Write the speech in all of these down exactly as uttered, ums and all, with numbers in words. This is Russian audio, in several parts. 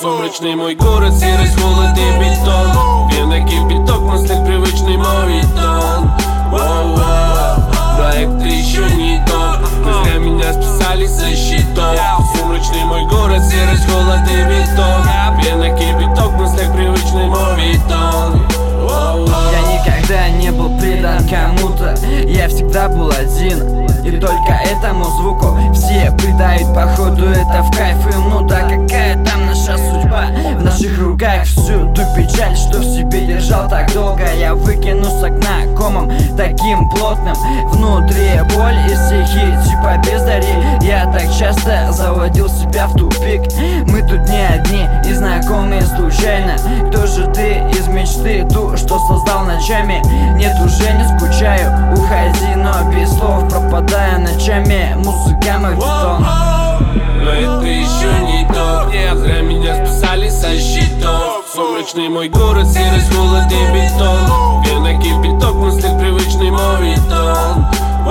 Сумрачный мой город, серость, холод и бетон. Пена, кипяток, мыслях привычный мовитон. Проект еще не тот, мы зря меня списали со счетов. Сумрачный мой город, серость, холод и бетон. Пена, кипяток, мыслях привычный мовитон. Я никогда не был предан кому-то, я всегда был один. И только этому звуку все придают, походу это в кайф им. Ну да, какая там наша судьба? В наших руках всюду печаль, что в себе держал так долго. Я выкину с окна комом таким плотным. Внутри боль и стихи типа бездари. Я так часто заводил себя в тупик. Мы тут не одни и знакомые случайно. Кто же ты из мечты, ту, что создал ночами? Нет, уже не скучаю, уходи, но без слов пропадая ночами. Музыка мовитон. Но это еще не то, не зря меня списали со счетов. Сумрачный мой город, серость, холод и бетон. Пена, кипяток, мыслях привычный мовитон.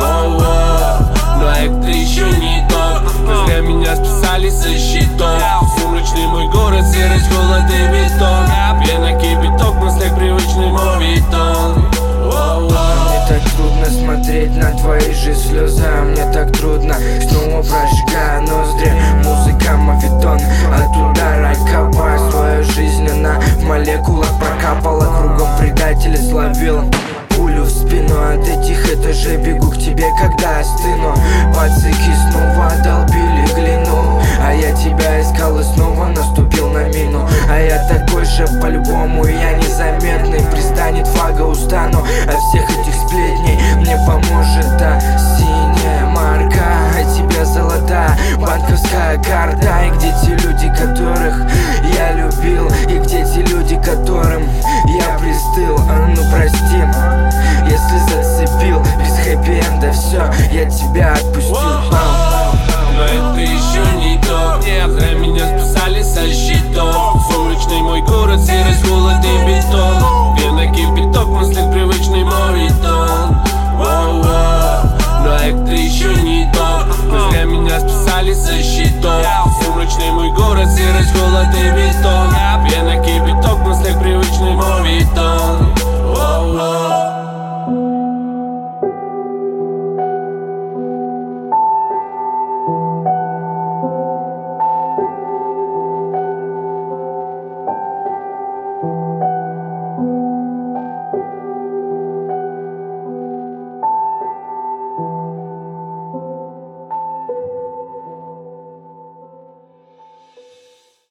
Но это еще не то, не зря меня списали со счетов. Сумрачный мой город, серость, холод и бетон. Пена, кипяток, мыслях привычный мовитон. Мне так трудно смотреть на твои же слезы, а мне так трудно, снова прожигая ноздри. Музыка мовитон, от удара копаю. Свою жизнь она в молекулах прокапала, кругом предателей словила. Пулю в спину, от этих этажей бегу к тебе, когда остыну. Пацаки снова долбили глину, а я тебя искал и снова наступил на мину. А я такой же по-любому, я незаметный. Пристанет флага, устану от всех этих сплетней. Мне поможет та синяя марка, а тебе золотая банковская карта. И где те люди, которых я любил, и где те люди, которым я пристыл? А ну прости, если зацепил без хэппи-энда все, я тебя отпустил. Но это еще не то, не зря меня списали со счетов. Сумрачный мой город, серость, холод и бетон. Пена, кипяток, мыслях привычный мовитон. Но это еще не то, не зря меня списали со счетов. Сумрачный мой город, серость, холод и бетон.